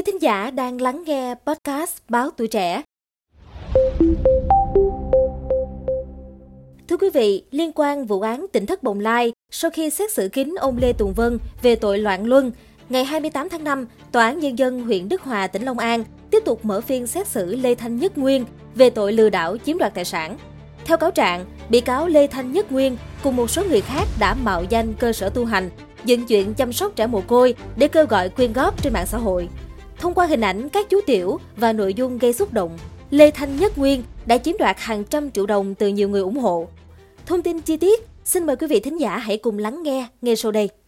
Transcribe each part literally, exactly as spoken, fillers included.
thính giả đang lắng nghe podcast Báo Tuổi Trẻ. Thưa quý vị, liên quan vụ án Tỉnh thất Bồng Lai, sau khi xét xử kín ông Lê Tùng Vân về tội loạn luân, ngày hai mươi tám tháng năm, Tòa án Nhân dân huyện Đức Hòa, tỉnh Long An tiếp tục mở phiên xét xử Lê Thanh Nhất Nguyên về tội lừa đảo chiếm đoạt tài sản. Theo cáo trạng, bị cáo Lê Thanh Nhất Nguyên cùng một số người khác đã mạo danh cơ sở tu hành, dựng chuyện chăm sóc trẻ mồ côi để kêu gọi quyên góp trên mạng xã hội. Thông qua hình ảnh các chú tiểu và nội dung gây xúc động, Lê Thanh Nhất Nguyên đã chiếm đoạt hàng trăm triệu đồng từ nhiều người ủng hộ. Thông tin chi tiết, xin mời quý vị thính giả hãy cùng lắng nghe ngay sau đây.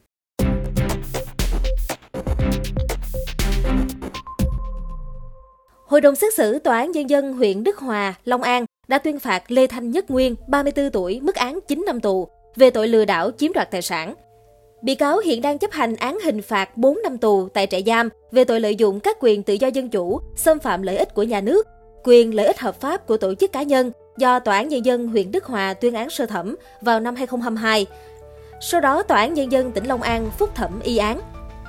Hội đồng xét xử Tòa án Nhân dân huyện Đức Hòa, Long An đã tuyên phạt Lê Thanh Nhất Nguyên, ba mươi tư tuổi, mức án chín năm tù về tội lừa đảo chiếm đoạt tài sản. Bị cáo hiện đang chấp hành án hình phạt bốn năm tù tại trại giam về tội lợi dụng các quyền tự do dân chủ, xâm phạm lợi ích của nhà nước, quyền lợi ích hợp pháp của tổ chức cá nhân do Tòa án Nhân dân huyện Đức Hòa tuyên án sơ thẩm vào năm hai không hai hai. Sau đó, Tòa án Nhân dân tỉnh Long An phúc thẩm y án.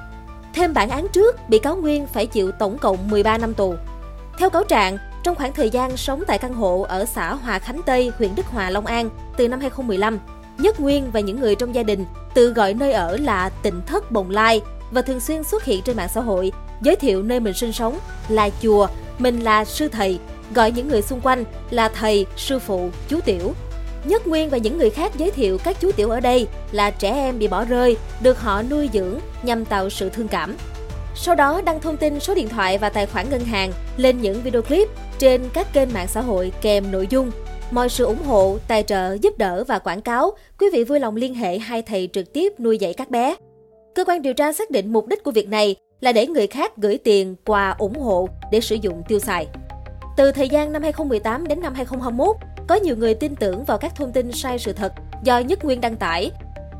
Thêm bản án trước, bị cáo Nguyên phải chịu tổng cộng mười ba năm tù. Theo cáo trạng, trong khoảng thời gian sống tại căn hộ ở xã Hòa Khánh Tây, huyện Đức Hòa, Long An từ năm hai không một năm, Nhất Nguyên và những người trong gia đình tự gọi nơi ở là Tỉnh thất Bồng Lai và thường xuyên xuất hiện trên mạng xã hội, giới thiệu nơi mình sinh sống là chùa, mình là sư thầy, gọi những người xung quanh là thầy, sư phụ, chú tiểu. Nhất Nguyên và những người khác giới thiệu các chú tiểu ở đây là trẻ em bị bỏ rơi, được họ nuôi dưỡng nhằm tạo sự thương cảm. Sau đó đăng thông tin số điện thoại và tài khoản ngân hàng lên những video clip trên các kênh mạng xã hội kèm nội dung: mọi sự ủng hộ, tài trợ, giúp đỡ và quảng cáo, quý vị vui lòng liên hệ hai thầy trực tiếp nuôi dạy các bé. Cơ quan điều tra xác định mục đích của việc này là để người khác gửi tiền, quà, ủng hộ để sử dụng tiêu xài. Từ thời gian năm hai không một tám đến năm hai không hai mốt, có nhiều người tin tưởng vào các thông tin sai sự thật do Nhất Nguyên đăng tải,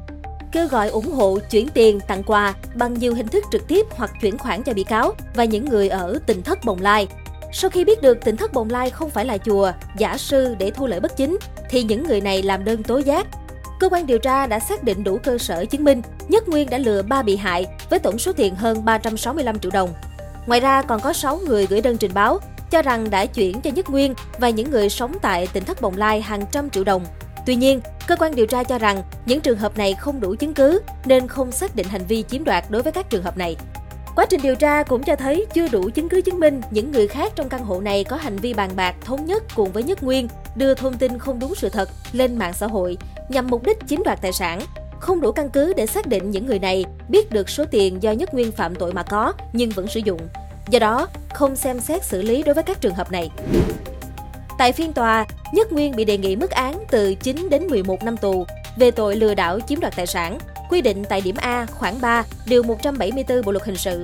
kêu gọi ủng hộ, chuyển tiền, tặng quà bằng nhiều hình thức trực tiếp hoặc chuyển khoản cho bị cáo và những người ở Tỉnh thất Bồng Lai. Sau khi biết được Tỉnh thất Bồng Lai không phải là chùa, giả sư để thu lợi bất chính, thì những người này làm đơn tố giác. Cơ quan điều tra đã xác định đủ cơ sở chứng minh Nhất Nguyên đã lừa ba bị hại với tổng số tiền hơn ba trăm sáu mươi lăm triệu đồng. Ngoài ra còn có sáu người gửi đơn trình báo, cho rằng đã chuyển cho Nhất Nguyên và những người sống tại Tỉnh thất Bồng Lai hàng trăm triệu đồng. Tuy nhiên, cơ quan điều tra cho rằng những trường hợp này không đủ chứng cứ nên không xác định hành vi chiếm đoạt đối với các trường hợp này. Quá trình điều tra cũng cho thấy chưa đủ chứng cứ chứng minh những người khác trong căn hộ này có hành vi bàn bạc thống nhất cùng với Nhất Nguyên đưa thông tin không đúng sự thật lên mạng xã hội nhằm mục đích chiếm đoạt tài sản. Không đủ căn cứ để xác định những người này biết được số tiền do Nhất Nguyên phạm tội mà có nhưng vẫn sử dụng. Do đó, không xem xét xử lý đối với các trường hợp này. Tại phiên tòa, Nhất Nguyên bị đề nghị mức án từ chín đến mười một năm tù về tội lừa đảo chiếm đoạt tài sản, quy định tại điểm A, khoản ba, điều một trăm bảy mươi tư Bộ luật hình sự.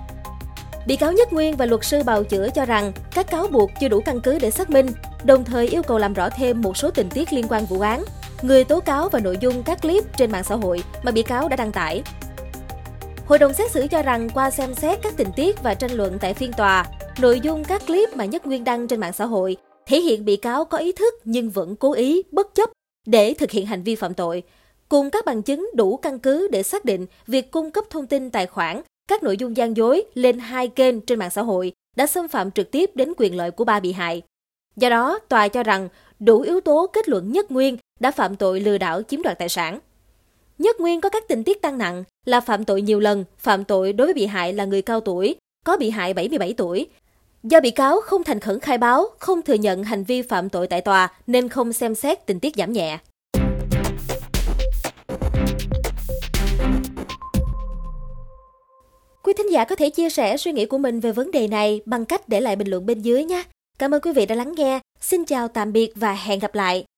Bị cáo Nhất Nguyên và luật sư bào chữa cho rằng các cáo buộc chưa đủ căn cứ để xác minh, đồng thời yêu cầu làm rõ thêm một số tình tiết liên quan vụ án, người tố cáo và nội dung các clip trên mạng xã hội mà bị cáo đã đăng tải. Hội đồng xét xử cho rằng qua xem xét các tình tiết và tranh luận tại phiên tòa, nội dung các clip mà Nhất Nguyên đăng trên mạng xã hội thể hiện bị cáo có ý thức nhưng vẫn cố ý, bất chấp để thực hiện hành vi phạm tội, cùng các bằng chứng đủ căn cứ để xác định việc cung cấp thông tin tài khoản, các nội dung gian dối lên hai kênh trên mạng xã hội đã xâm phạm trực tiếp đến quyền lợi của ba bị hại. Do đó, tòa cho rằng đủ yếu tố kết luận Nhất Nguyên đã phạm tội lừa đảo chiếm đoạt tài sản. Nhất Nguyên có các tình tiết tăng nặng là phạm tội nhiều lần, phạm tội đối với bị hại là người cao tuổi, có bị hại bảy mươi bảy tuổi. Do bị cáo không thành khẩn khai báo, không thừa nhận hành vi phạm tội tại tòa nên không xem xét tình tiết giảm nhẹ. Quý thính giả có thể chia sẻ suy nghĩ của mình về vấn đề này bằng cách để lại bình luận bên dưới nhé. Cảm ơn quý vị đã lắng nghe. Xin chào tạm biệt và hẹn gặp lại.